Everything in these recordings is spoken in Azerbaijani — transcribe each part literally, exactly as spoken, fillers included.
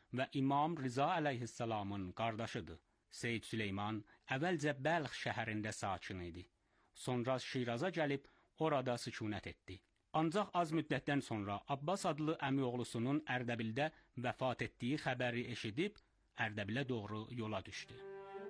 və İmam Rıza əleyhissalamın qardaşıdır. Seyyid Süleyman əvvəlcə Bəlx şəhərində sakin idi. Sonra Şiraza gəlib orada sükunət etdi. Ancaq az müddətdən sonra Abbas adlı əmioğlusunun Ərdəbildə vəfat etdiyi xəbəri eşidib Ərdəbilə doğru yola düşdü.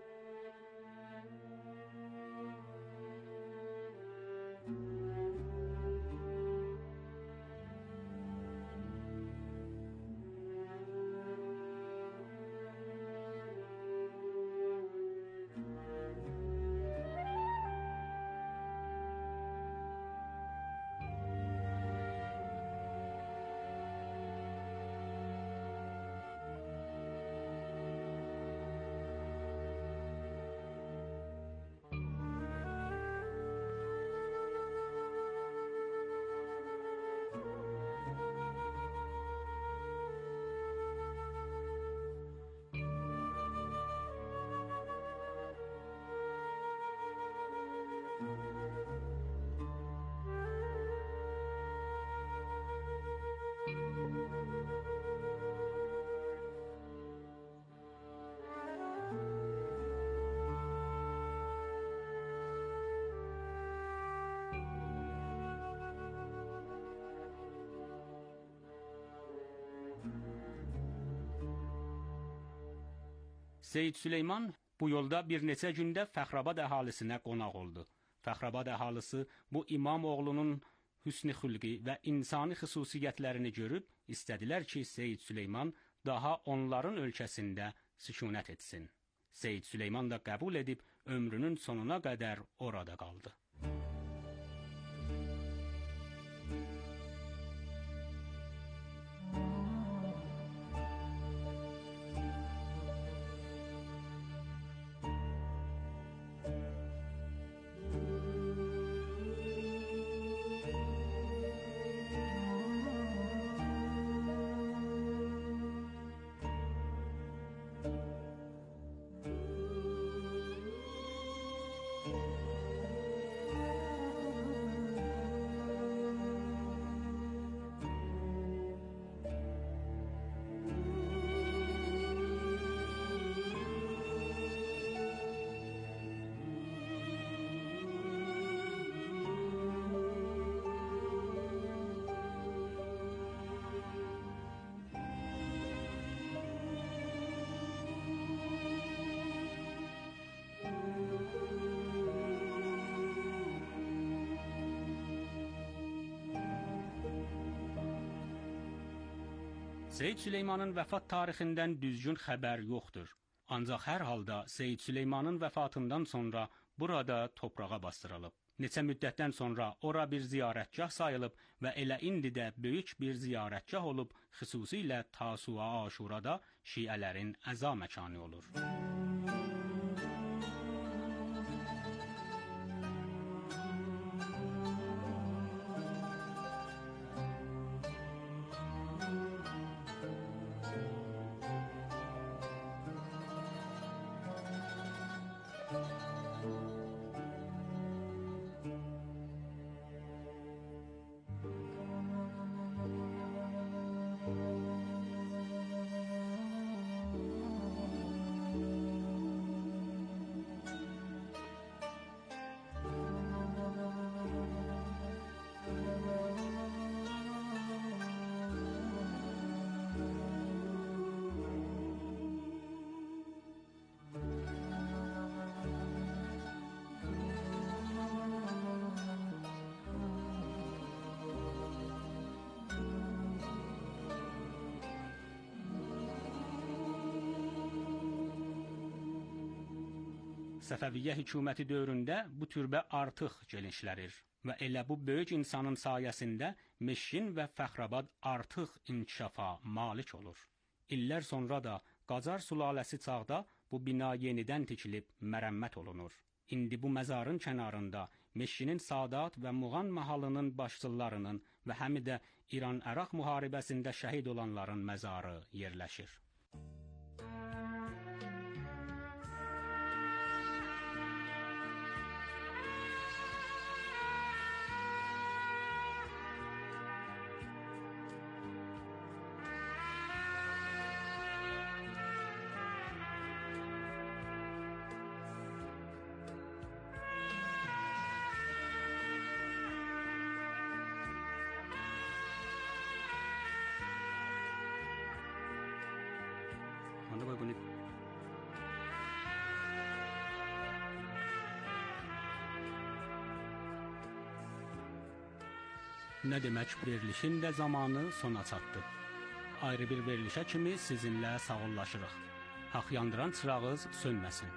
Seyyid Süleyman bu yolda bir neçə gündə Fəxrabad əhalisinə qonaq oldu. Fəxrabad əhalisi bu imam oğlunun hüsn-i xülqi və insani xüsusiyyətlərini görüb istədilər ki, Seyyid Süleyman daha onların ölkəsində sükunət etsin. Seyyid Süleyman da qəbul edib ömrünün sonuna qədər orada qaldı. Seyyid Süleymanın vəfat tarixindən düzgün xəbər yoxdur. Ancaq hər halda Seyyid Süleymanın vəfatından sonra burada toprağa bastırılıb. Neçə müddətdən sonra ora bir ziyarətgah sayılıb və elə indi də böyük bir ziyarətgah olub, xüsusilə Tasua Aşurada şiələrin əza məkanı olur. Səfəviyyə hökuməti dövründə bu türbə artıq genişlənir və elə bu böyük insanın sayəsində Meşşin və Fəxrabad artıq inkişafa malik olur. İllər sonra da Qacar sülaləsi çağda bu bina yenidən tikilib mərəmmət olunur. İndi bu məzarın kənarında Meşşinin Sadat və Muğan mahalının başçılarının və həm də İran-Əraq müharibəsində şəhid olanların məzarı yerləşir. بکنید. Nə demək, verilişin də zamanı sona çatdı. Ayrı bir verilişə kimi sizinlə sağollaşırıq. Haqq yandıran çırağınız sönməsin.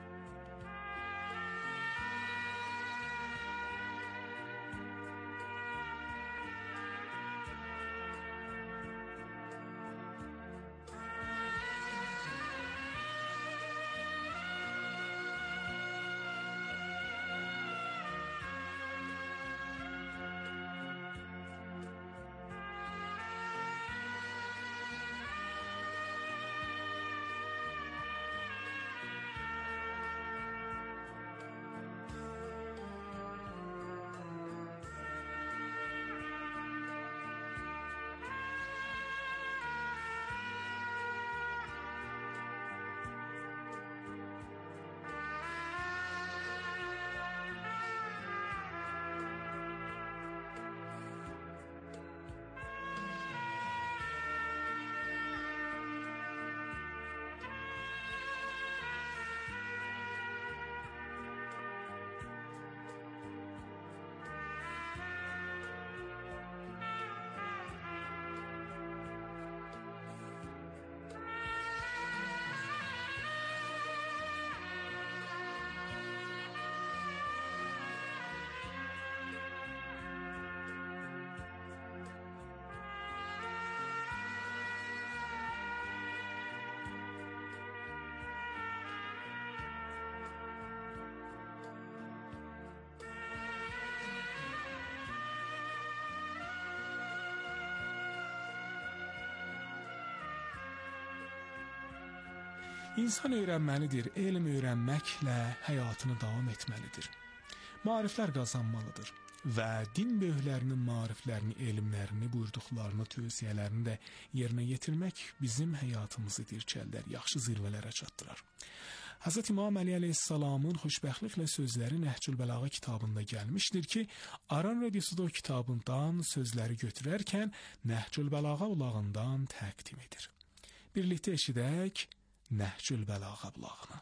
İnsan öyrənməlidir, elm öyrənməklə həyatını davam etməlidir. Maariflər qazanmalıdır və din böyüklərinin maariflərini, elmlərini, buyurduqlarını, tövsiyələrini də yerinə yetirmək bizim həyatımızı dirçəldər, yaxşı zirvələrə çatdırar. Həzrət İmam Əli əleyhissalamın xoşbəxtliklə sözləri Nəhcül Bəlağə kitabında gəlmişdir ki, Aran radiosu da o kitabından sözləri götürərkən Nəhcül Bəlağə bulağından təqdim edir. Birlikdə eşidək Nəhcül Bəlağə bulağını.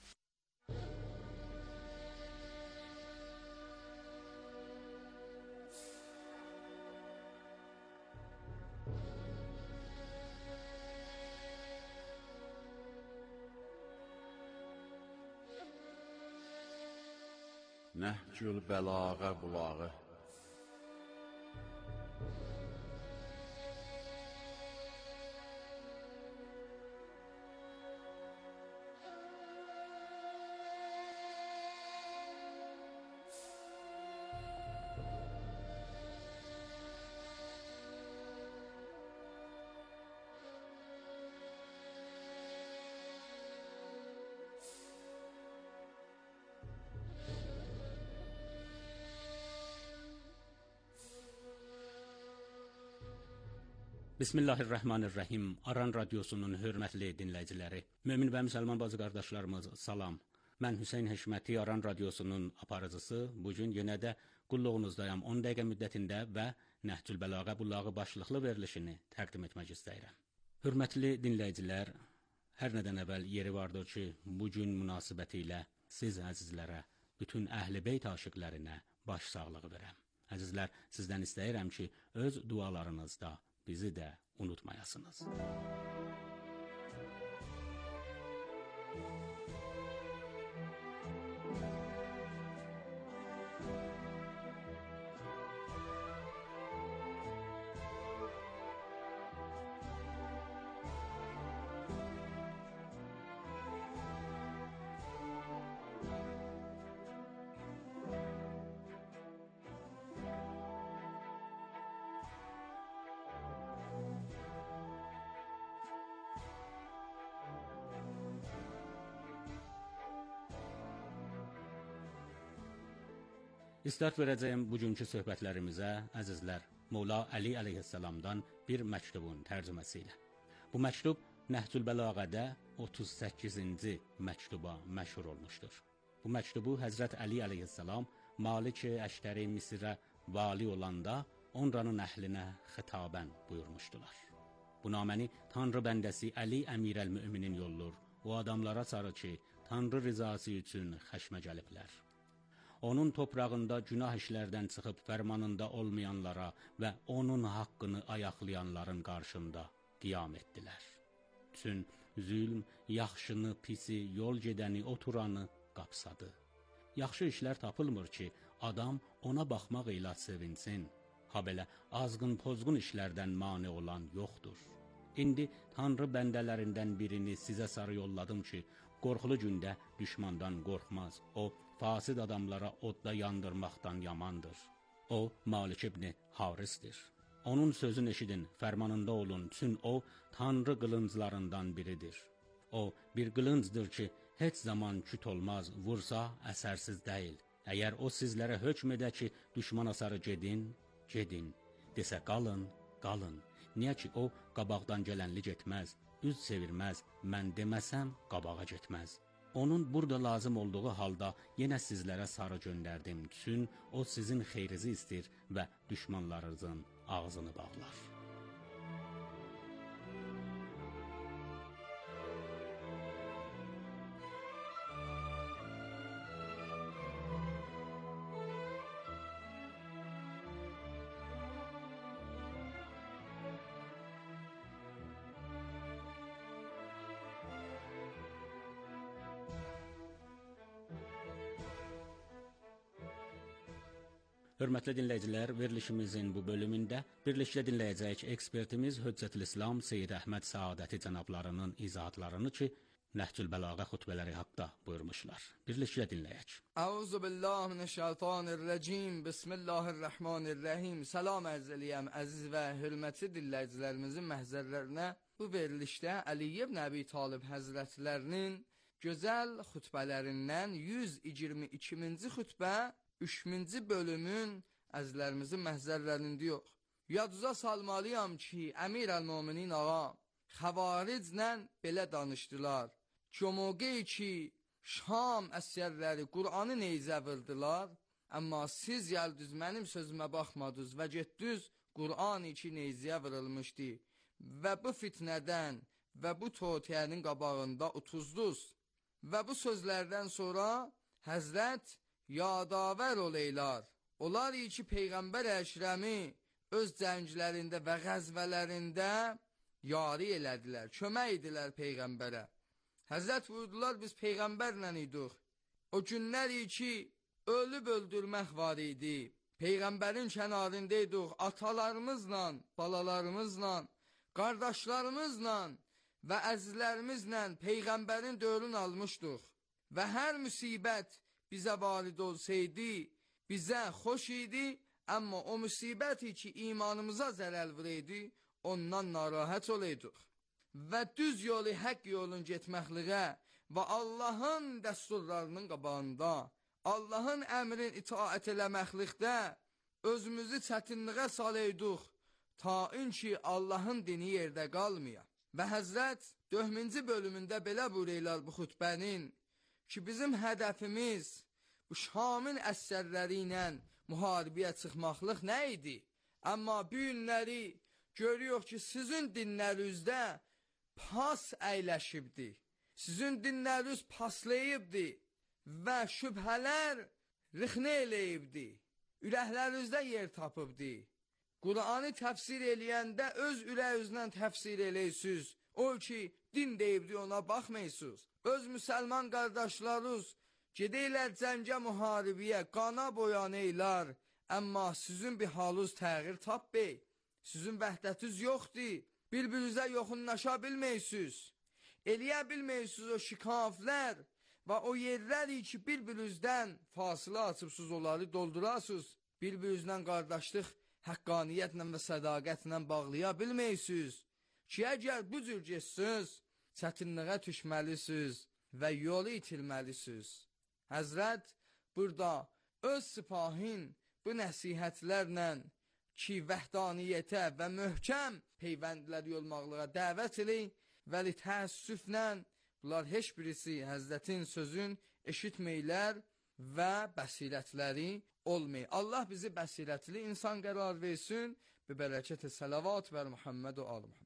Nəhcül Bəlağə bulağı. Bismillahirrahmanirrahim. Aran radiosunun hörmətli dinləyiciləri, mömin və müsəlman bazı qardaşlarımız, salam. Mən Hüseyn Həşməti, Aran radiosunun aparıcısı. Bugün yenə də qulluğunuzdayam. on dəqiqə müddətində və Nəhcül Bəlağə bulağı başlıqlı verilişini təqdim etmək istəyirəm. Hörmətli dinləyicilər, hər nədən əvvəl yeri vardır ki, bugün münasibətilə siz əzizlərə, bütün Əhl-i Beyt aşiqlərinə baş sağlığı verəm. Əzizlər, sizdən istəyirəm ki, öz dualarınızda bizi də unutmayasınız. İstart verəcəyim bugünkü söhbətlərimizə, əzizlər, Mola Əli əleyhissalamdan bir məktubun tərcüməsi ilə. Bu məktub Nəhcül Bəlağədə otuz səkkizinci məktuba məşhur olmuşdur. Bu məktubu Həzrət Əli əleyhissalam Malik-i Əştəri Misirə vali olanda onranın əhlinə xitabən buyurmuşdular. Bu Bu naməni Tanrı bəndəsi Əli Əmirəl-Möminin yollur. O adamlara sarı ki, Tanrı rizası üçün xəşmə gəliblər. Onun toprağında günah işlərdən çıxıb fərmanında olmayanlara və onun haqqını ayaqlayanların qarşında qiyam etdilər. Çün zülm yaxşını, pisi, yol gedəni, oturanı qapsadı. Yaxşı işlər tapılmır ki, adam ona baxmaq ilə sevinsin. Ha belə azğın pozğun işlərdən mane olan yoxdur. İndi Tanrı bəndələrindən birini sizə sarı yolladım ki, qorxulu gündə düşmandan qorxmaz. O, fasid adamlara odda yandırmaqdan yamandır. O, Malik ibn Harisdir. Onun sözünü eşidin, fərmanında olun, çün o, Tanrı qılınclarından biridir. O, bir qılıncdır ki, heç zaman küt olmaz, vursa əsərsiz deyil. Əgər o sizlərə hökm edə ki, düşmana sarı gedin, gedin, desə qalın, qalın. Niyə ki, o, qabaqdan gələnli getməz, üz çevirməz, mən deməsəm, qabağa getməz. Onun burada lazım olduğu halda yenə sizlərə sarı göndərdim. Çün o sizin xeyrizi istir və düşmanlarınızın ağzını bağlar. Hörmətli dinləyicilər, verilişimizin bu bölümündə birlikdə dinləyəcək ekspertimiz Höccətülislam Seyyid Əhməd Səadəti cənablarının izahatlarını ki, Nəhcül Bəlağə xutbələri haqda buyurmuşlar. Birlikdə dinləyək. Əuzu billahi mineşşeytanirracim. Bismillahirrahmanirrahim. Salam ərz eləyəm əziz və hörmətli dinləyicilərimizin məhzərlərinə. Bu verilişdə Əli ibn Əbi Talib Həzrətlərinin gözəl xutbələrindən yüz iyirmi ikinci xutbə üçüncü bölümün əzizlərimizin məhzərlərində yox. Yaduza salmalıyam ki, Əmir əl-Mominin ağa xəvariclə belə danışdılar. Ki o moqey ki, Şam əsgərləri Qur'anı neyzə vırdılar, amma siz gəldiniz mənim sözümə baxmadınız və getdiniz Qur'an iki neyzəyə vırılmışdı və bu fitnədən və bu totiyənin qabağında utuzdunuz. Və bu sözlərdən sonra Həzrət yadavər oleylar. Onlar ki, Peyğəmbər Əşrəmi öz cənglərində və qəzvələrində yari elədilər, kömək idilər Peyğəmbərə. Həzrət buyurdular, biz Peyğəmbərlə idik. O günlər ki, ölüb öldürmək var idi. Peyğəmbərin kənarında idik, atalarımızla, balalarımızla, qardaşlarımızla və əzizlərimizlə Peyğəmbərin dövrünü almışdıq. Və hər müsibət bizə varid olsaydı, bizə xoş idi, amma o müsibəti ki, imanımıza zərər vuraydı, ondan narahat olaydıq. Və düz yolu, haqq yolun getməkliğə və Allahın dəsturlarının qabağında, Allahın əmrin itaət eləməklikdə özümüzü çətinliğə salaydıq, ta ki, Allahın dini yerdə qalmaya. Və Həzrət dördüncü bölümündə belə buyururlar bu xutbənin, ki, bizim hədəfimiz bu Şamın əsgərləri ilə müharibəyə çıxmaqlıq nə idi? Amma bu günləri görüyoruz ki, sizin dinlərinizdə pas əyləşibdi. Sizin dinləriniz paslayıbdi və şübhələr rixnə eləyibdi. Ürəklərinizdə yer tapıbdi. Qur'anı təfsir eləyəndə öz ürəyinizlə təfsir eləyirsiniz. O ki, din deyibdi, ona baxmayısınız. Öz müsəlman qardaşlarınız gedəylər cəngə müharibəyə, qana boyanaylar. Amma sizin bir halınız təğyir tapbey. Sizin vəhdətiniz yoxdur. Bir-birinizə yoxunlaşa bilməysiniz. Eləyə bilməysiniz o şikaflər və o yerləri ki, bir-birinizdən fasilə açıbsınız, onları doldurasınız. Bir-birinizlə qardaşlıq, həqqaniyyətlə və sədaqətlə bağlaya bilməysiniz. Ki, əgər bu cür geçsiniz, çətinliğə düşməlisiniz və yolu itilməlisiniz. Həzrət burada öz sipahin bu nəsihətlərlə ki, vəhdaniyyətə və möhkəm peyvəndlər yolmaqlığa dəvət eləyin və təəssüflə bunlar heç birisi Həzrətin sözün eşitməylər və bəsirətləri olmayın. Allah bizi bəsirətli insan qərar versin. Bi bərəkət-i salavat və Muhammed və al Muhammed.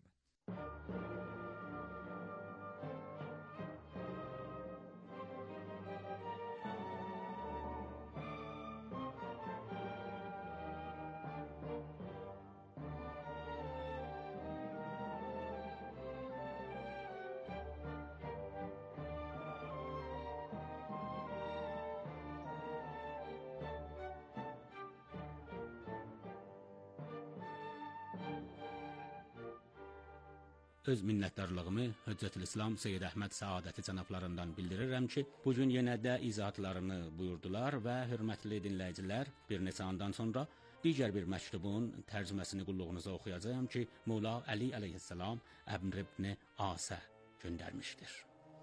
Öz minnətdarlığımı Hüccətülislam Seyyid Əhməd Səadəti cənablarından bildirirəm ki, bugün yenə də izahatlarını buyurdular və hörmətli dinləyicilər, bir neçə andan sonra digər bir məktubun tərcüməsini qulluğunuza oxuyacağam ki, Mola Əli əleyhissalam Əmr ibn Asə göndərmişdir.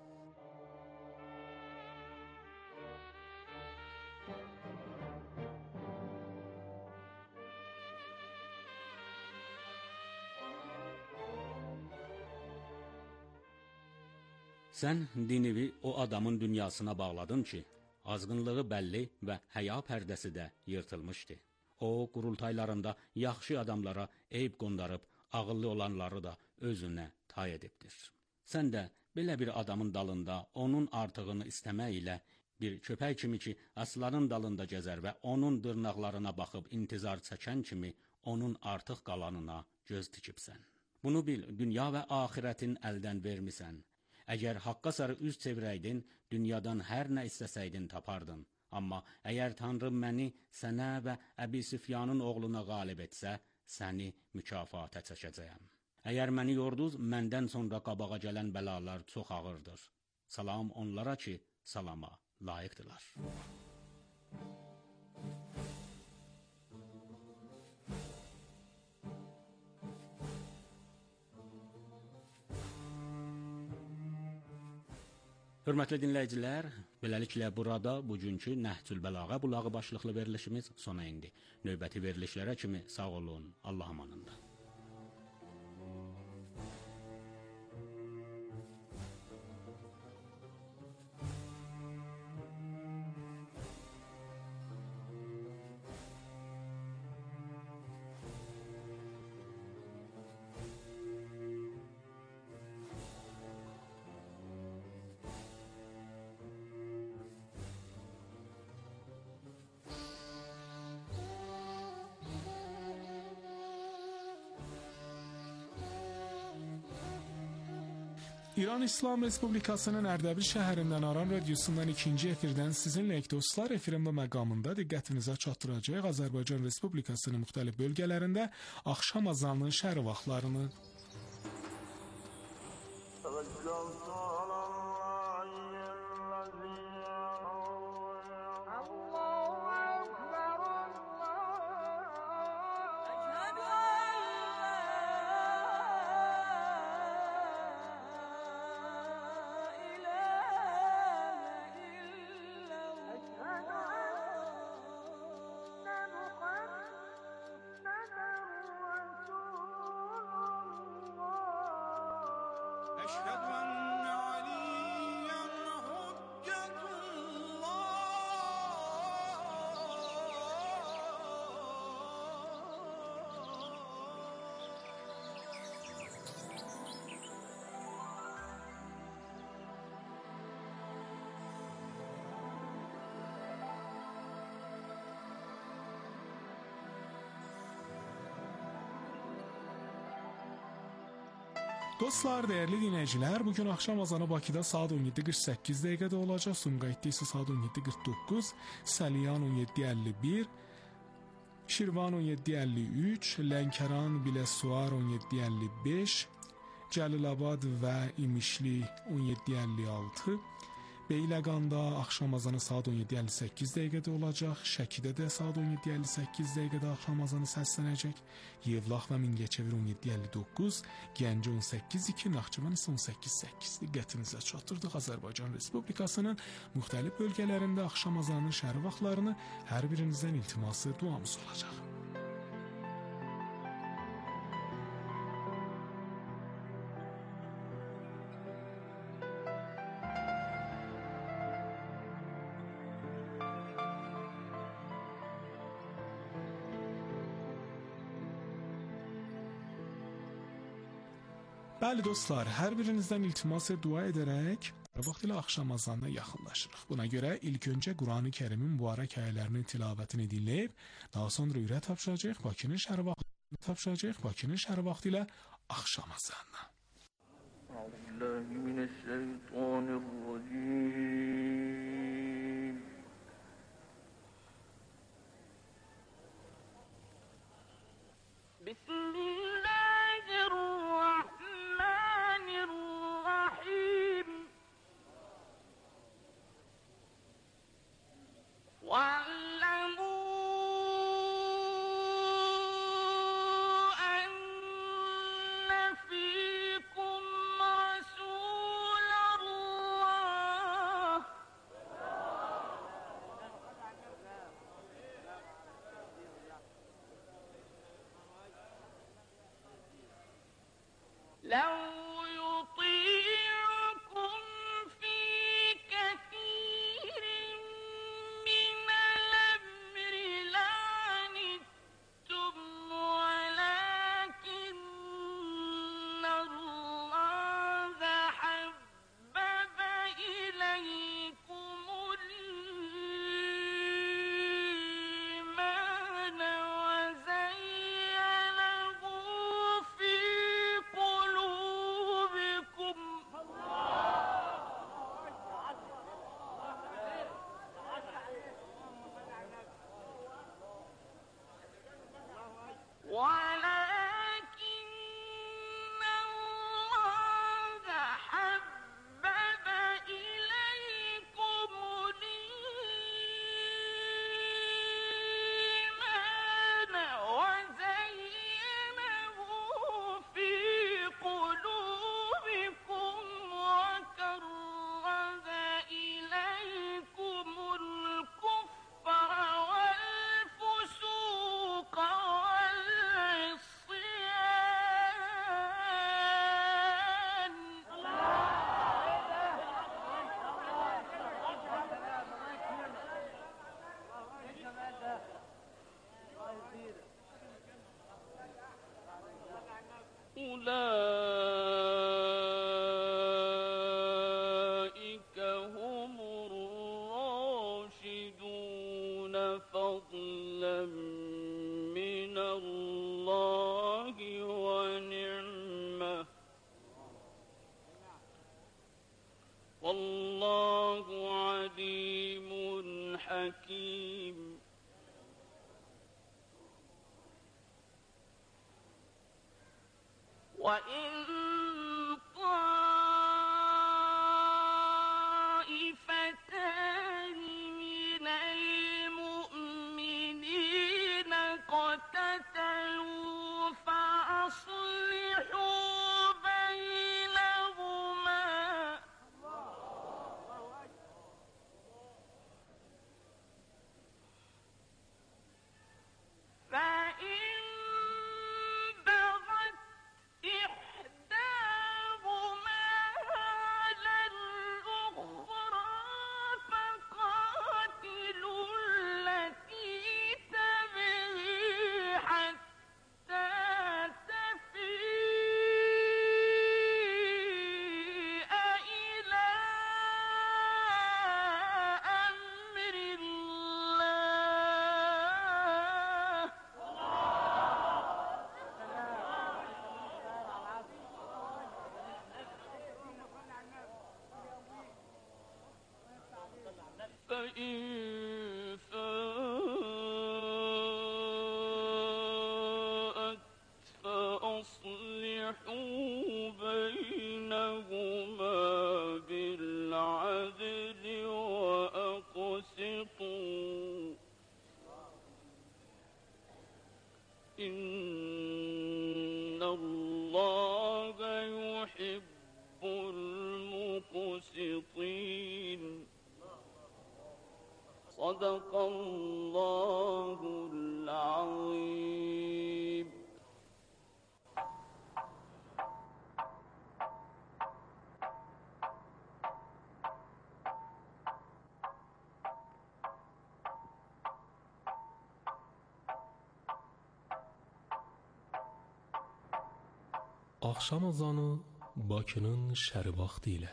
Sən dinivi o adamın dünyasına bağladın ki, azğınlığı bəlli və həya pərdəsi də yırtılmışdı. O, qurultaylarında yaxşı adamlara eyb qondarıb, ağıllı olanları da özünə tay edibdir. Sən də belə bir adamın dalında onun artığını istəmək ilə bir köpək kimi ki, aslanın dalında gəzər və onun dırnaqlarına baxıb intizar çəkən kimi onun artıq qalanına göz tikibsən. Bunu bil, dünya və axirətin əldən vermisən. Əgər haqqa sarı üz çevirəydin, dünyadan hər nə istəsəydin tapardın. Amma əgər Tanrı məni sənə və Əbi Süfyanın oğluna qalib etsə, səni mükafata çəkəcəyəm. Əgər məni yorduz, məndən sonra qabağa gələn bəlalar çox ağırdır. Salam onlara ki, salama layiqdırlar. Hörmətli dinləyicilər, beləliklə burada bugünkü Nəhcül Bəlağə bulağı başlıqlı verilişimiz sona indi. Növbəti verilişlərə kimi sağ olun, Allah amanında. İran İslam Respublikasının Ərdəbil şəhərindən Aran radiosundan ikinci efirdən sizinlə dostlar efirin bu məqamında diqqətinizə çatdıracaq Azərbaycan Respublikasının müxtəlif bölgələrində axşam azanının şəhər vaxtlarını. Dostlar, dəyərli dinləyicilər, bugün axşam azanı Bakıda saat on yeddi qırx səkkiz dəqiqədə olacaq, Sumqayıtda isə saat on yeddi qırx doqquz, Səliyan on yeddi əlli bir, Şirvan on yeddi əlli üç, Lənkəran, Biləsuvar on yeddi əlli beş, Cəlilabad və İmişli on yeddi əlli altı, Beyləqanda axşam azanı saat on yeddi əlli səkkiz dəqiqədə olacaq, Şəkidə də saat on yeddi əlli səkkiz dəqiqədə axşam azanı səslənəcək, Yevlax və Mingəçevir on yeddi əlli doqquz, Gəncə on səkkiz iki, Naxçıvan isə on səkkiz səkkiz. Diqqətinizə çatdırdıq. Azərbaycan Respublikasının müxtəlif bölgələrində axşam azanının şəhər vaxtlarını hər birinizdən iltiması duamız olacaq. Bəli dostlar, hər birinizdən iltimas dua edərək vaxtilə axşam azanına yaxınlaşırıq. Buna görə ilk öncə Qurani Kərimin mübarək ayələrinin tilavətini dinləyib, daha sonra ürə tapşıracağıq Bakının şəhər vaxtı tapşıracağıq Bakının şəhər vaxtı ilə axşam azanına. أولئك هم الراشدون فضلا من الله ونعمة والله عليم حكيم. وإن طائفتان من المؤمنين اقتتلوا فأصلحوا بينهما فإن فإن فاءت فأصلحوا بينهما بالعدل وأقسطوا إن الله يحب المقسطين. صدق الله العظيم. Axşam azanı Bakının şərvaxtı ilə.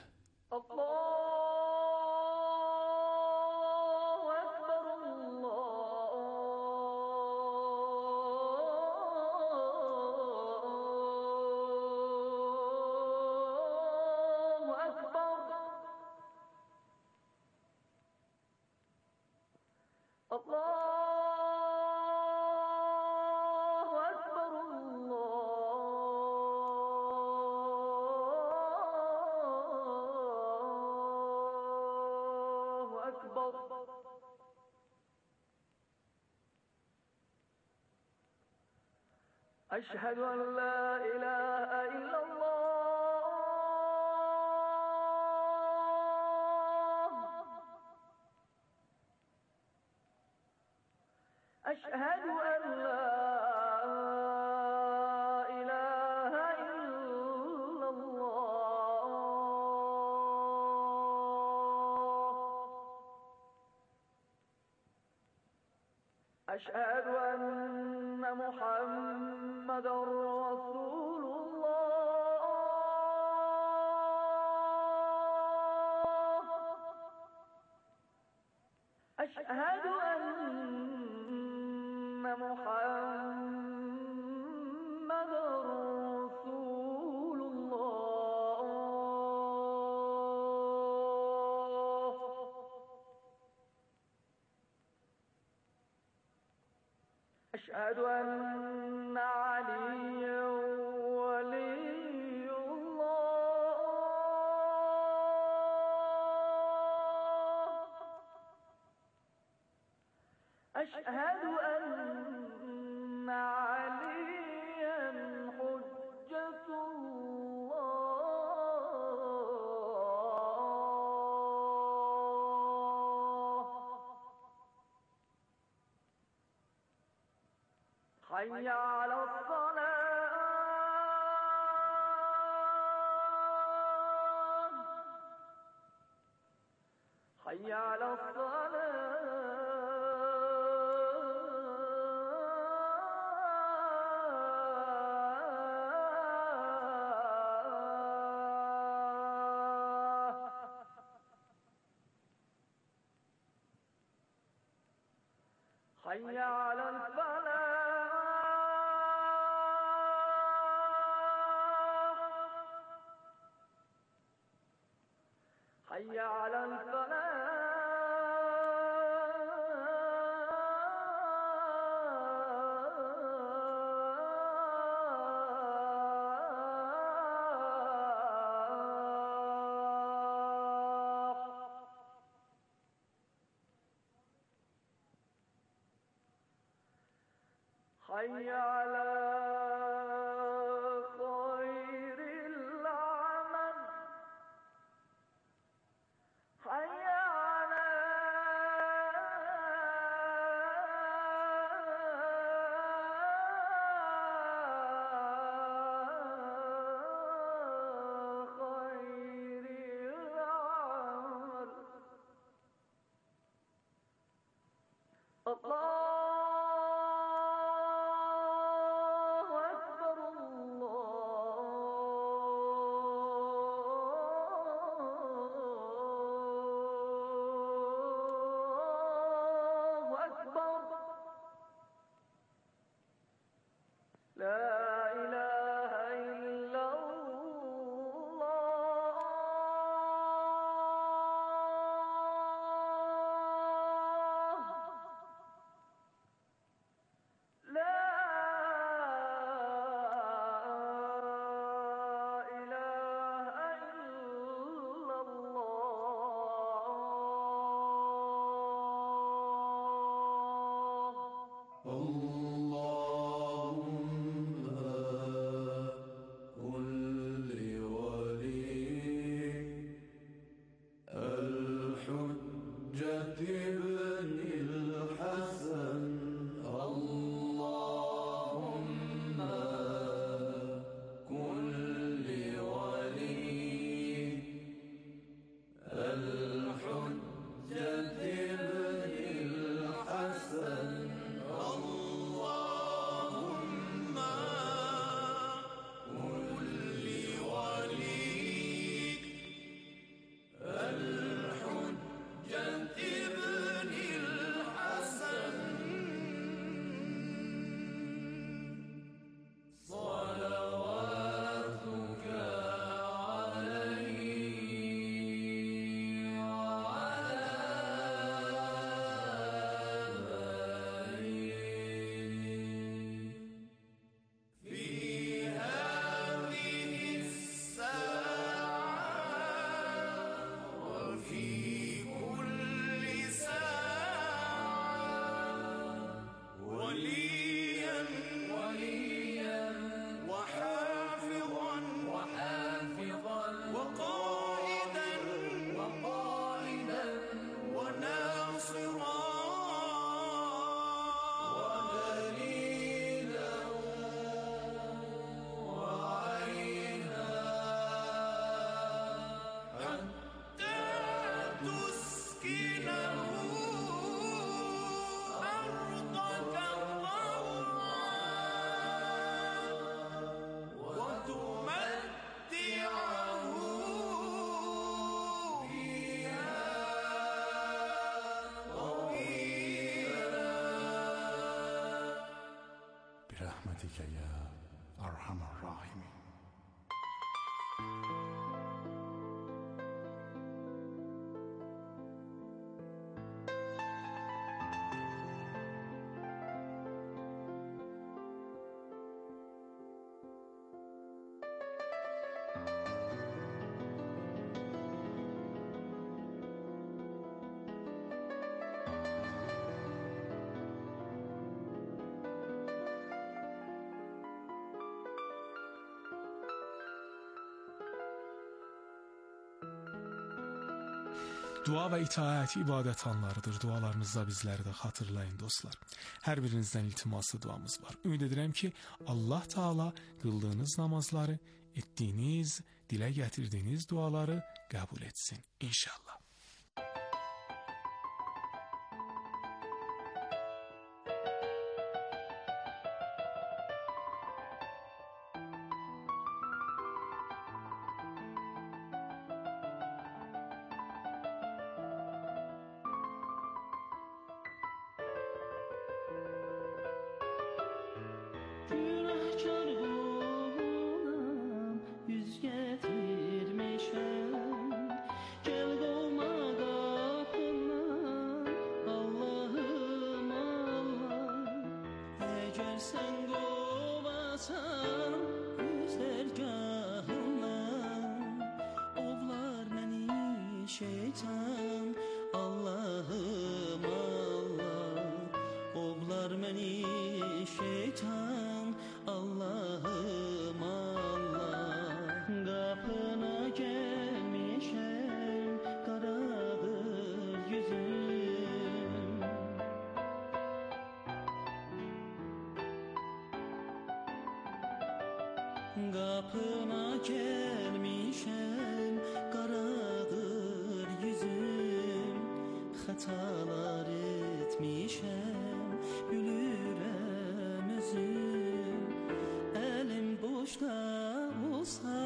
أشهد أن لا إله إلا الله أشهد أن لا إله إلا الله أشهد أن محمد رسول الله أشهد أن محمد رسول الله أشهد أن عليا ولي الله أشهد أن عليا حجة الله حي على الصلاة حي على الصلاة حي على الفلاح حي على الفلاح حي على خير العمل حي على خير العمل الله Dua və itaət ibadət anlarıdır. Dualarınızda bizləri də xatırlayın dostlar. Hər birinizdən iltiması duamız var. Ümid edirəm ki, Allah Taala qıldığınız namazları, etdiyiniz, dilə gətirdiyiniz duaları qəbul etsin. İnşallah. Günahkar olam, yüz getirmişəm. Gel qolma qapından, Allahım Allah. Əgər sən qovasan, güzərgahından, ovlar məni şeytan, Allahım Allah. Ovlar məni şeytan, Allahım Allah. Qapına gəlmişəm, qarağır yüzüm. Qapına gəlmişəm, qarağır yüzüm. Xətalar etmişəm, gülürəm özüm. Əlim boşda olsa,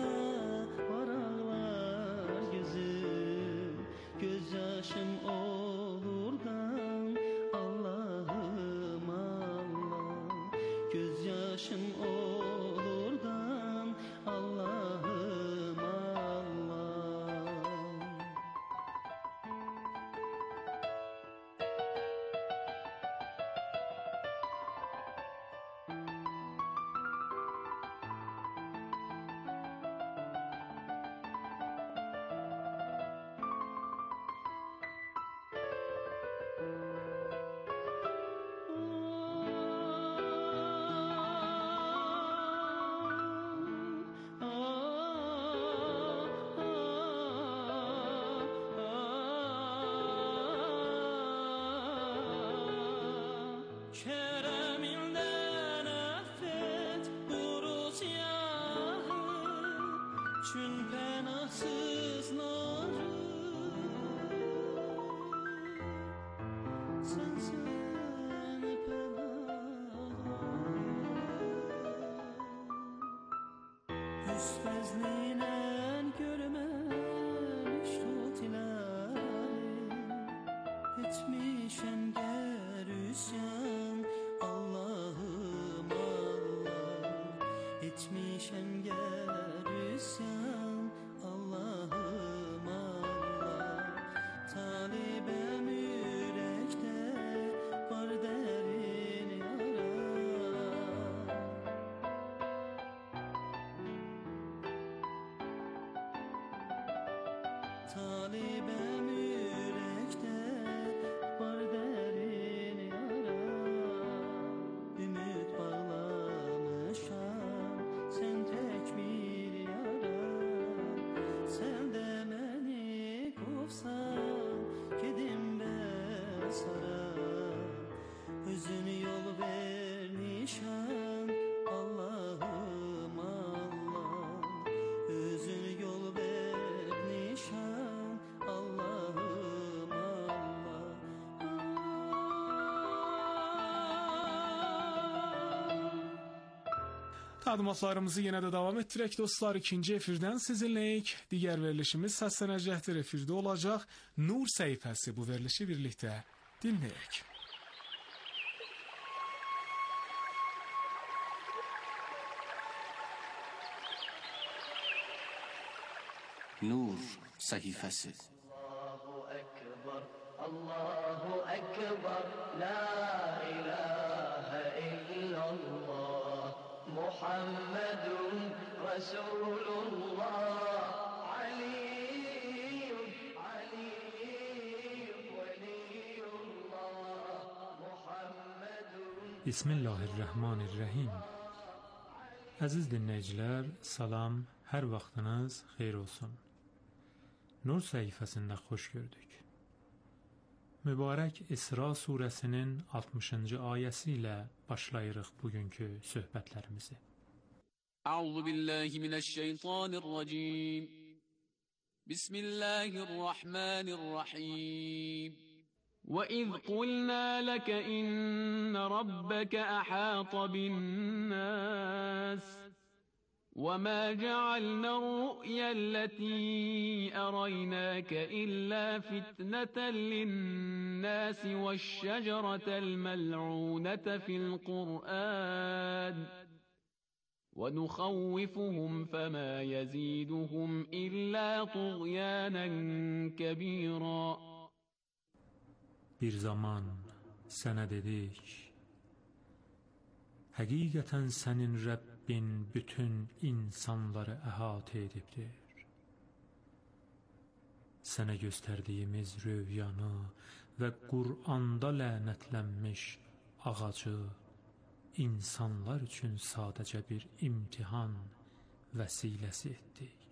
varaqlar gözüm. Göz yaşım olur qan, Allahım Allah. Göz yaşım olur qan, Allahım Allah. Kereminden affet kuru siyahı, çün penasızları. Sensin penahı. Üstezliğine görmemiş tut ilahi. Etmişem ger üsyan, Allahım Allah. Etmişem ger üsyan, Allahım Allah. Talibem yürekte var derin yara. Talibem yürekte var derin yara. Ümit bağlamışam, sen tek bir yara. Sen de beni kovsan, gedim ben sara. Özün yol ver nişan, Allahım Allah. Özün yol ver nişan, Allahım Allah. Təqdimatlarımızı yenə də davam etdirək dostlar. İkinci efirdən sizinləyik. Digər verilişimiz səslənəcəkdir, efirdə olacaq. Nur səhifəsi, bu verilişi birlikdə dinləyək. Nur səhifəsi. Allahu Ekber, Allahu Ekber, La ilahe illallah, Muhammedun Resulullah, Aliyyun, Aliyyun, Veliyullah, Muhammedun. Bismillahirrahmanirrahim. Əziz dinləyicilər, salam, hər vaxtınız xeyir olsun. Nur səhifəsində xoş gördük. Mübarək İsra surəsinin altmışıncı ayəsi ilə başlayırıq bugünkü söhbətlərimizi. Əuzu billahi minəşşeytanirracim. Bismillahirrahmanirrahim. وَإِذْ قُلْنَا لَكَ إِنَّ رَبَّكَ أَحَاطَ بِالنَّاسِ وَمَا جَعَلْنَا الرُّؤْيَا الَّتِي أَرَيْنَاكَ إِلَّا فِتْنَةً لِلنَّاسِ وَالشَّجَرَةَ الْمَلْعُونَةَ فِي الْقُرْآنِ وَنُخَوِّفُهُمْ فَمَا يَزِيدُهُمْ إِلَّا طُغْيَانًا كَبِيرًا. Bir zaman sənə dedik, həqiqətən sənin Rəbbin bütün insanları əhatə edibdir. Sənə göstərdiyimiz röyanı və Qur'anda lənətlənmiş ağacı insanlar üçün sadəcə bir imtihan vəsiləsi etdik.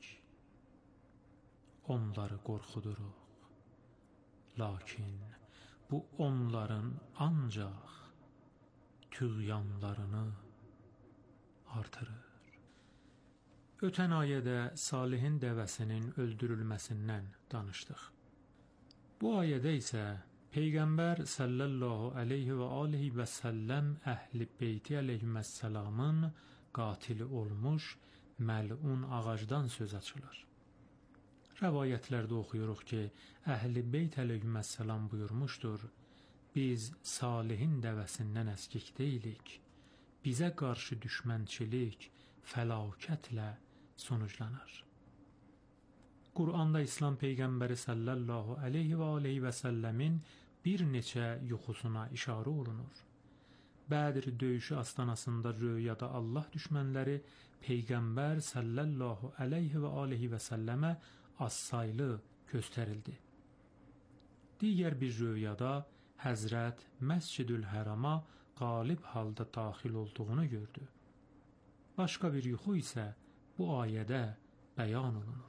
Onları qorxuduruq, lakin bu onların ancaq tüğyanlarını artırır. Ötən ayədə Salihin dəvəsinin öldürülməsindən danışdıq. Bu ayədə isə Peyğəmbər sallallahu aleyhi və alihi və səlləm əhl-i beyti əleyhissalamın qatili olmuş məlun ağacdan söz açılır. Rəvayətlərdə oxuyuruq ki, əhl-i beyt əleyhissalam buyurmuşdur, biz Salihin dəvəsindən əskik deyilik, bizə qarşı düşmənçilik fəlakətlə sonuclanır. Qur'anda İslam Peyğəmbəri sallallahu aleyhi və aleyhi və səlləmin bir neçə yuxusuna işarə olunur. Bədr döyüşü astanasında röyada Allah düşmənləri Peyğəmbər sallallahu aleyhi və aleyhi və səlləmə az-saylı göstərildi. Digər bir röyada Həzrət Məscid-ül-Hərama qalib halda daxil olduğunu gördü. Başqa bir yuxu isə bu ayədə bəyan olunur.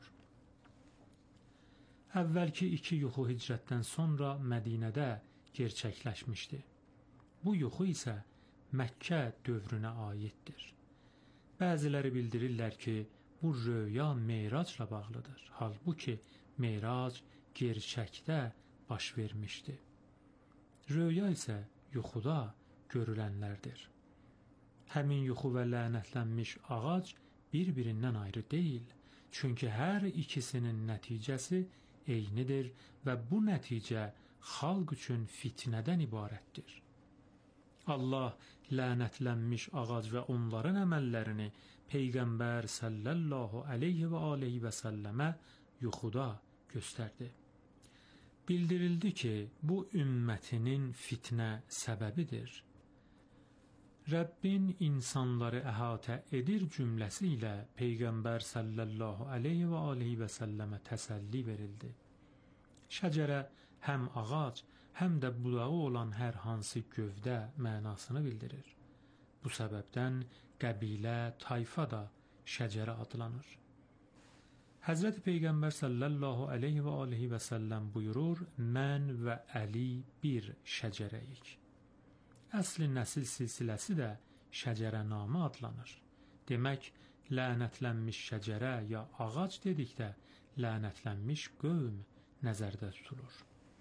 Əvvəlki iki yuxu hicrətdən sonra Mədinədə gerçəkləşmişdi. Bu yuxu isə Məkkə dövrünə aiddir. Bəziləri bildirirlər ki, bu röya Meyracla bağlıdır. Halbuki Meyrac gerçəkdə baş vermişdi. Röya isə yuxuda görülənlərdir. Həmin yuxu və lənətlənmiş ağac bir-birindən ayrı deyil. Çünki hər ikisinin nəticəsi eynidir və bu nəticə xalq üçün fitnədən ibarətdir. Allah lənətlənmiş ağac və onların əməllərini Peyğəmbər sallallahu aleyhi və aleyhi və səlləmə yuxuda göstərdi. Bildirildi ki, bu ümmətinin fitnə səbəbidir. Rəbbin insanları əhatə edir cümləsi ilə Peyğəmbər sallallahu aleyhi və aleyhi və səlləmə təsəlli verildi. Şəcərə həm ağac, həm də budağı olan hər hansı gövdə mənasını bildirir. Bu səbəbdən qəbilə, tayfa da şəcərə adlanır. Həzrəti Peyğəmbər sallallahu aleyhi və aleyhi və səlləm buyurur, mən və Əli bir şəcərəyik. Əsl nəsil silsiləsi də şəcərə namı adlanır. Demək, lənətlənmiş şəcərə ya ağac dedikdə lənətlənmiş qövm nəzərdə tutulur.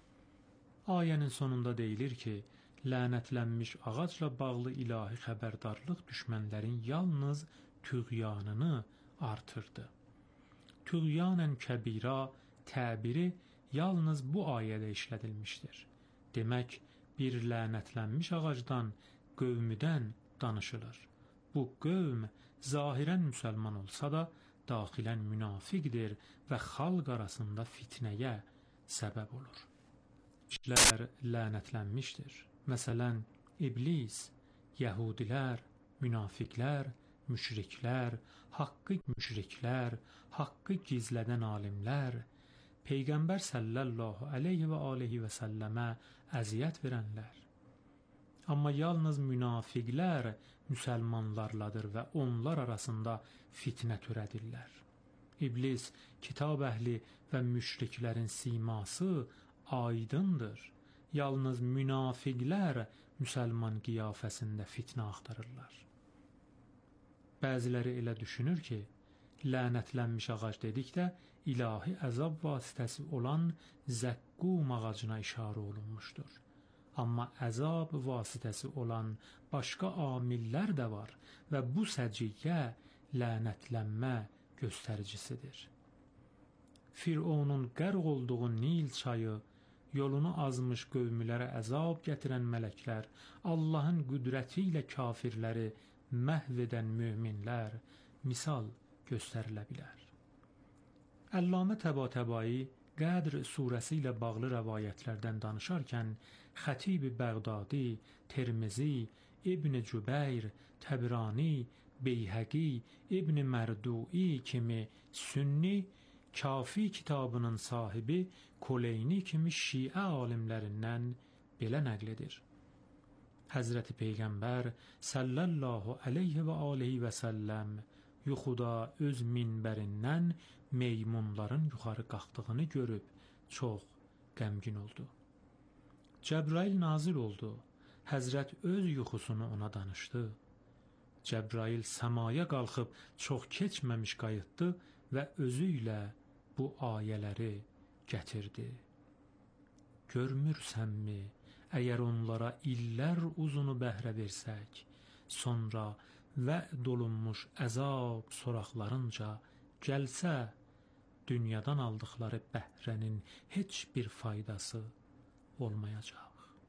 Ayənin sonunda deyilir ki, lənətlənmiş ağacla bağlı ilahi xəbərdarlıq düşmənlərin yalnız tüğyanını artırdı. Tüğyanən kəbira təbiri yalnız bu ayədə işlədilmişdir. Demək, bir lənətlənmiş ağacdan, qövmüdən danışılır. Bu qövm zahirən müsəlman olsa da, daxilən münafiqdir və xalq arasında fitnəyə səbəb olur. Kişilər lənətlənmişdir. Məsələn, iblis, yəhudilər, münafiqlər, müşriklər, haqqı müşriklər, haqqı gizlədən alimlər, Peyğəmbər sallallahu aleyhi və aleyhi və səlləmə əziyyət verənlər. Amma yalnız münafiqlər müsəlmanlarladır və onlar arasında fitnə törədirlər. İblis, kitab əhli və müşriklərin siması aydındır. yalnız münafiqlər müsəlman qiyafəsində fitnə axtarırlar. Bəziləri elə düşünür ki, lənətlənmiş ağac dedikdə ilahi əzab vasitəsi olan zəqqum ağacına işarə olunmuşdur. Amma əzab vasitəsi olan başqa amillər də var və bu səciyyə lənətlənmə göstəricisidir. Fironun qərq olduğu Nil çayı, yolunu azmış qövmülərə əzab gətirən mələklər, Allahın qüdrəti ilə kafirləri məhv edən möminlər misal göstərilə bilər. Əllamə Təbatəbai Qədr surəsi ilə bağlı rəvayətlərdən danışarkən Xətib Bəğdadi, Tirmizi, İbn Cübeyr, Təbrani, Beyhəqi, İbn Mərdui kimi sünni, Kafi kitabının sahibi Koleyni kimi şiə alimlərindən belə nəql edir. Həzrəti Peyğəmbər sallallahu aleyhi və aleyhi və səlləm yuxuda öz minbərindən meymunların yuxarı qalxdığını görüb çox qəmgin oldu. Cəbrail nazil oldu. Həzrət öz yuxusunu ona danışdı. Cəbrail səmaya qalxıb çox keçməmiş qayıtdı və özü ilə bu ayələri gətirdi. Görmürsənmi, əgər onlara illər uzunu bəhrə versək, sonra vəd olunmuş əzab soraqlarınca gəlsə, dünyadan aldıqları bəhrənin heç bir faydası olmayacaq.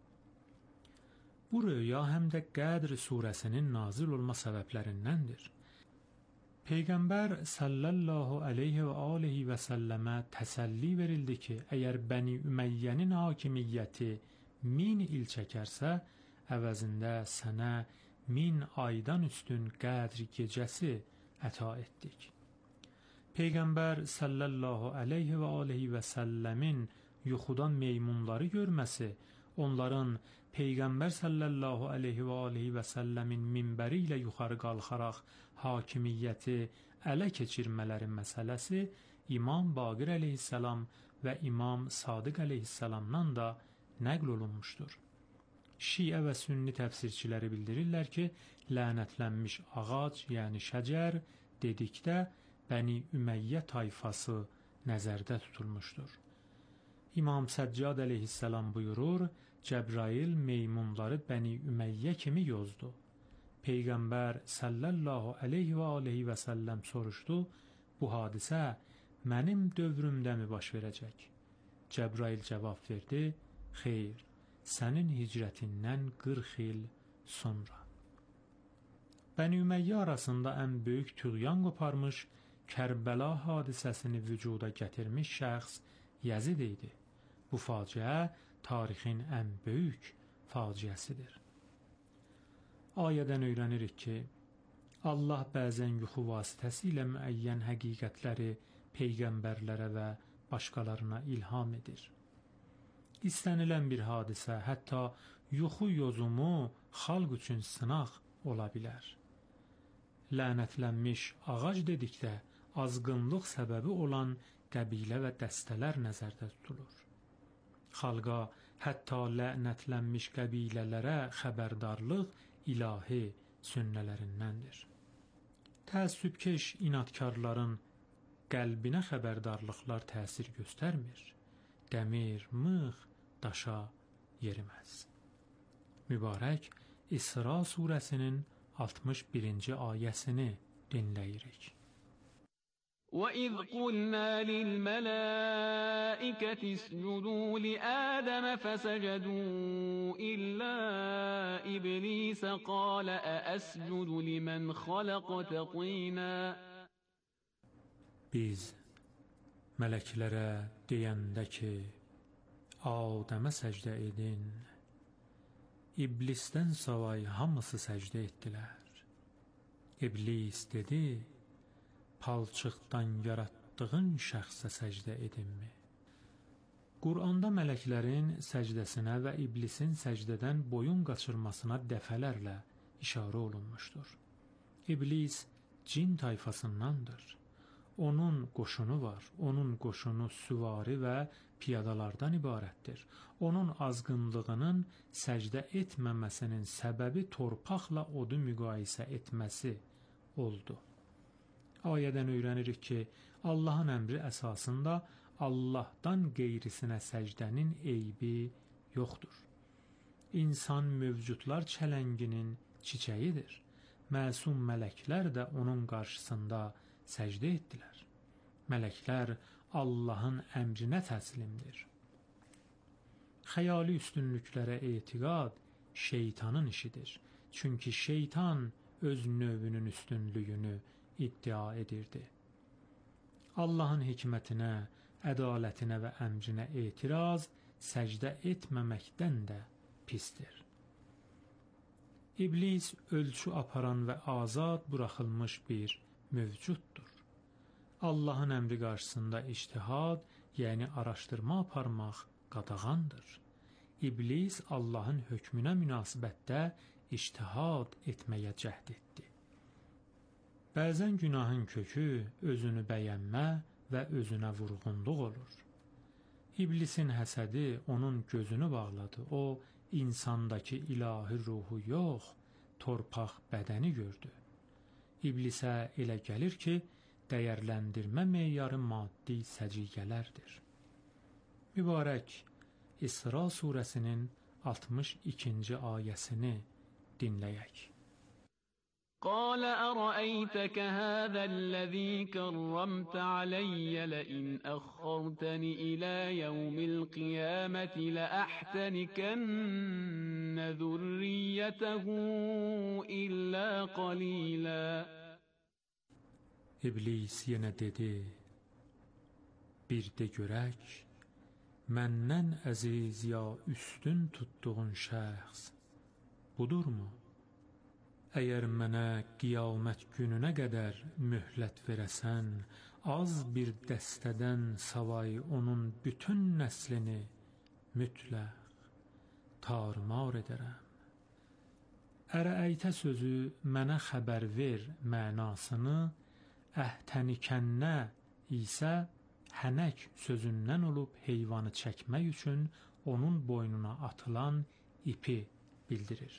Bu röya həm də Qədr surəsinin nazil olma səbəblərindəndir. Peyğəmbər sallallahu aleyhi və aleyhi və səlləmə təsəlli verildi ki, əgər Bəni Üməyyənin hakimiyyəti min il çəkərsə, əvəzində sənə min aydan üstün Qədr gecəsi əta etdik. Peyğəmbər sallallahu aleyhi və aleyhi və səlləmin yuxudan meymunları görməsi, onların Peyğəmbər sallallahu aleyhi və aleyhi və səlləmin minbəri ilə yuxarı qalxaraq hakimiyyəti ələ keçirmələri məsələsi İmam Baqir əleyhissalam və İmam Sadiq əleyhissalamdan da nəql olunmuşdur. Şiə və sünni təfsirçiləri bildirirlər ki, lənətlənmiş ağac, yəni şəcər dedikdə Bəni Üməyyə tayfası nəzərdə tutulmuşdur. İmam Səccad əleyhissalam buyurur, Cəbrail meymunları Bəni Üməyyə kimi yozdu. Peyğəmbər sallallahu aleyhi və aleyhi və səlləm soruşdu, bu hadisə mənim dövrümdəmi baş verəcək? Cəbrail cavab verdi, xeyr, sənin hicrətindən qırx il sonra. Bəni Üməyyə arasında ən böyük tüğyan qoparmış, Kərbəla hadisəsini vücuda gətirmiş şəxs Yəzid idi. Bu faciə tarixin ən böyük faciəsidir. Ayədən öyrənirik ki, Allah bəzən yuxu vasitəsilə müəyyən həqiqətləri peyğəmbərlərə və başqalarına ilham edir. İstənilən bir hadisə, hətta yuxu yozumu xalq üçün sınaq ola bilər. Lənətlənmiş ağac dedikdə azğınlıq səbəbi olan qəbilə və dəstələr nəzərdə tutulur. Xalqa, hətta lənətlənmiş qəbilələrə xəbərdarlıq ilahi sünnələrindəndir. Təəssübkeş inadkarların qəlbinə xəbərdarlıqlar təsir göstərmir. Dəmir, mıx, daşa yeriməz. Mübarək İsra surəsinin altmış birinci ayəsini dinləyirik. وَإِذْ قُلْنَا لِلْمَلَائِكَةِ اسْجُدُوا لِآدَمَ فَسَجَدُوا إِلَّا إِبْلِيسَ قَالَ أَأَسْجُدُ لِمَنْ خَلَقْتَ طِينًا Biz mələklərə deyəndə ki, Adəmə səcdə edin, İblisdən savay hamısı səcdə etdilər. İblis dedi, palçıqdan yaratdığın şəxsə səcdə edinmi? Quranda mələklərin səcdəsinə və iblisin səcdədən boyun qaçırmasına dəfələrlə işarə olunmuşdur. İblis cin tayfasındandır. Onun qoşunu var. Onun qoşunu süvari və piyadalardan ibarətdir. Onun azğınlığının səcdə etməməsinin səbəbi torpaqla odu müqayisə etməsi oldu. Ayədən öyrənirik ki, Allahın əmri əsasında Allahdan qeyrisinə səcdənin eybi yoxdur. İnsan mövcudlar çələnginin çiçəyidir. Məsum mələklər də onun qarşısında səcdə etdilər. Mələklər Allahın əmrinə təslimdir. Xəyali üstünlüklərə etiqad şeytanın işidir. Çünki şeytan öz növünün üstünlüyünü iddia edirdi. Allahın hikmətinə, ədalətinə və əmrinə etiraz səcdə etməməkdən də pisdir. İblis ölçü aparan və azad buraxılmış bir mövcuddur. Allahın əmri qarşısında ictihad, yəni araşdırma aparmaq qadağandır. İblis Allahın hökmünə münasibətdə ictihad etməyə cəhd etdi. Bəzən günahın kökü özünü bəyənmə və özünə vurğunluq olur. İblisin həsədi onun gözünü bağladı. O, insandakı ilahi ruhu yox, torpaq bədəni gördü. İblisə elə gəlir ki, dəyərləndirmə meyarı maddi səciyyələrdir. Mübarək İsra surəsinin altmış ikinci ayəsini dinləyək. قال أرأيتك هذا الذي كرمت علي لئن أخرتني إلى يوم القيامة لأحتنكن ذريته إلا قليلا. İblis yenə dedi, bir də görək, məndən əziz ya üstün tutduğun şəxs budurmu? Əgər mənə qiyamət gününə qədər möhlət verəsən, az bir dəstədən savay onun bütün nəslini mütləq tarmar edərəm. Ərəəytə sözü mənə xəbər ver mənasını, əhtənikənnə isə hənək sözündən olub heyvanı çəkmək üçün onun boynuna atılan ipi bildirir.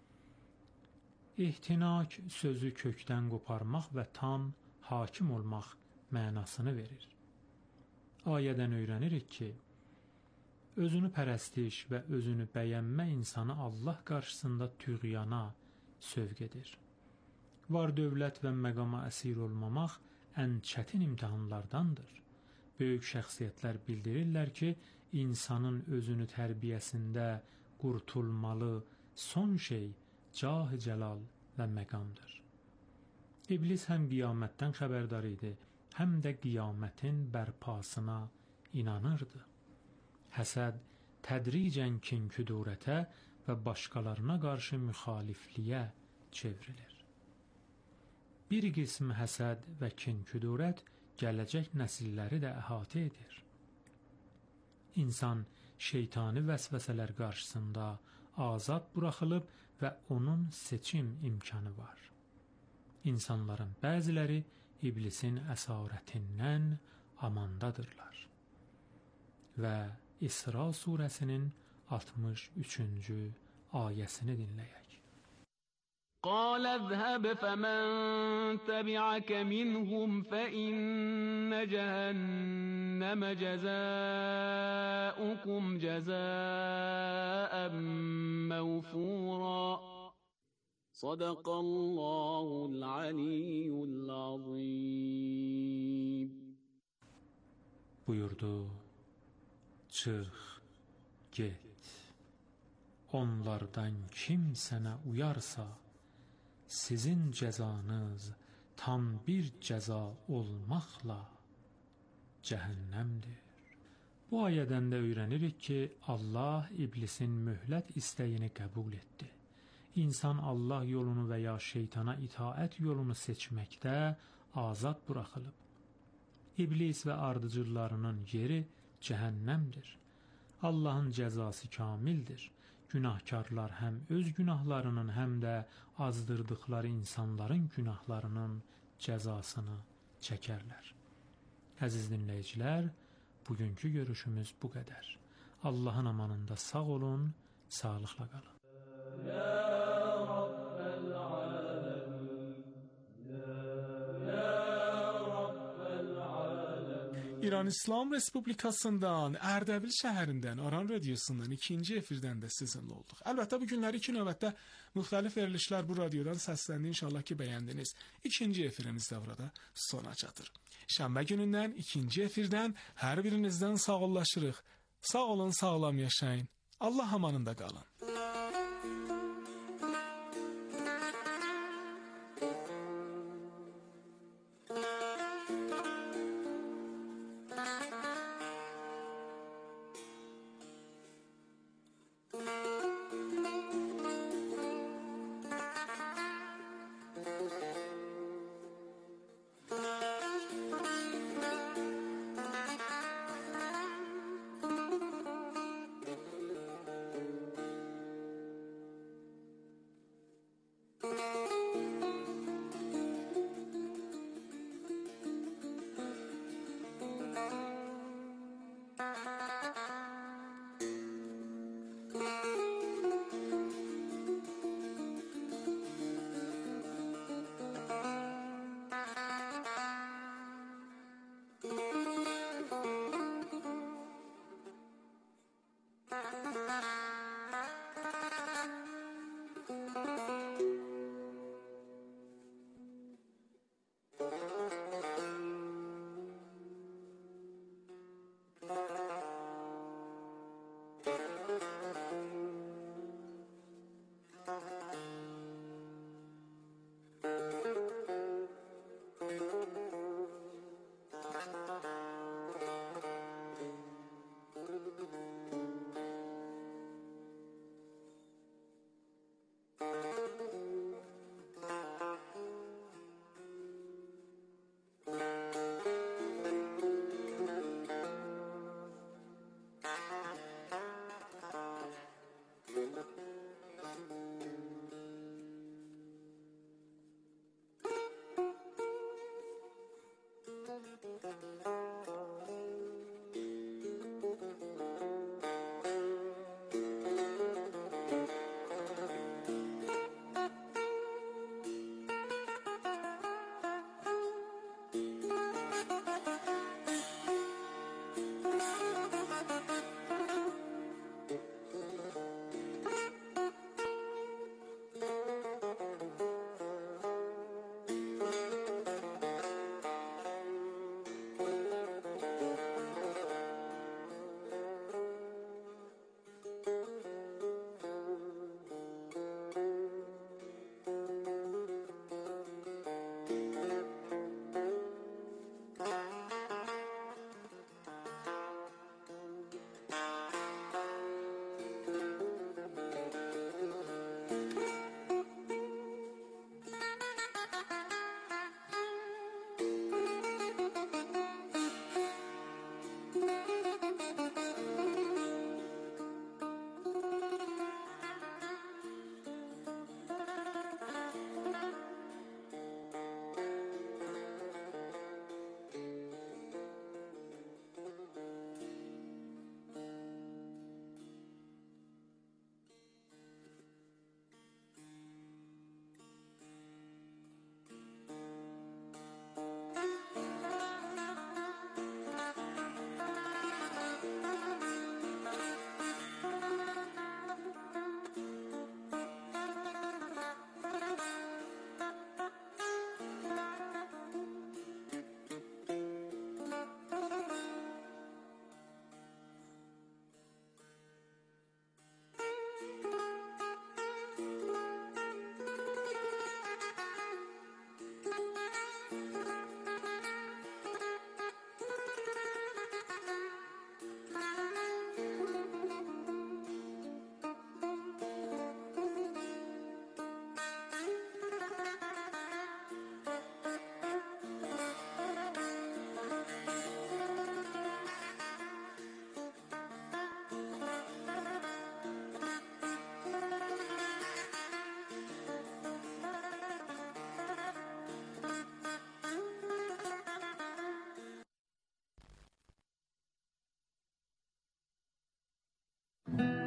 İhtinak sözü kökdən qoparmaq və tam hakim olmaq mənasını verir. Ayədən öyrənirik ki, özünü pərəstiş və özünü bəyənmə insanı Allah qarşısında tüğyana sövq edir. Var dövlət və məqama əsir olmamaq ən çətin imtihanlardandır. Böyük şəxsiyyətlər bildirirlər ki, insanın özünü tərbiyəsində qurtulmalı son şey cah-ı cəlal və məqamdır. İblis həm qiyamətdən xəbərdar idi, həm də qiyamətin bərpasına inanırdı. Həsəd tədricən kin-küdurətə və başqalarına qarşı müxalifliyə çevrilir. Bir qism həsəd və kin-küdurət gələcək nəsilləri də əhatə edir. İnsan şeytani vəsvəsələr qarşısında azad buraxılıb və onun seçim imkanı var. İnsanların bəziləri iblisin əsarətindən amandadırlar. Və İsra surəsinin altmış üçüncü ayəsini dinləyək. قال اذهب فمن تبعك منهم فإن جهنم جزاؤكم جزاء موفورا صدق الله العلي العظيم. Buyurdu, çıx, get. Onlardan kim sənə uyarsa, sizin cəzanız tam bir cəza olmaqla cəhənnəmdir. Bu ayədən də öyrənirik ki, Allah iblisin möhlət istəyini qəbul etdi. İnsan Allah yolunu və ya şeytana itaət yolunu seçməkdə azad buraxılıb. İblis və ardıcıllarının yeri cəhənnəmdir. Allahın cəzası kamildir. Günahkarlar həm öz günahlarının, həm də azdırdıqları insanların günahlarının cəzasını çəkərlər. Əziz dinləyicilər, bugünkü görüşümüz bu qədər. Allahın amanında sağ olun, sağlıqla qalın. İran İslam Respublikasından, Ərdəbil şəhərindən, Aran radiosundan ikinci efirdən də sizinlə olduq. Əlbəttə bu günləri iki növbətdə müxtəlif verilişlər bu radiodan səsləndi. İnşallah ki, bəyəndiniz. İkinci efirimiz də burada sona çatır. Şənbə günündən, ikinci efirdən hər birinizdən sağollaşırıq. Sağ olun, sağlam yaşayın. Allah amanında qalın. Thank you.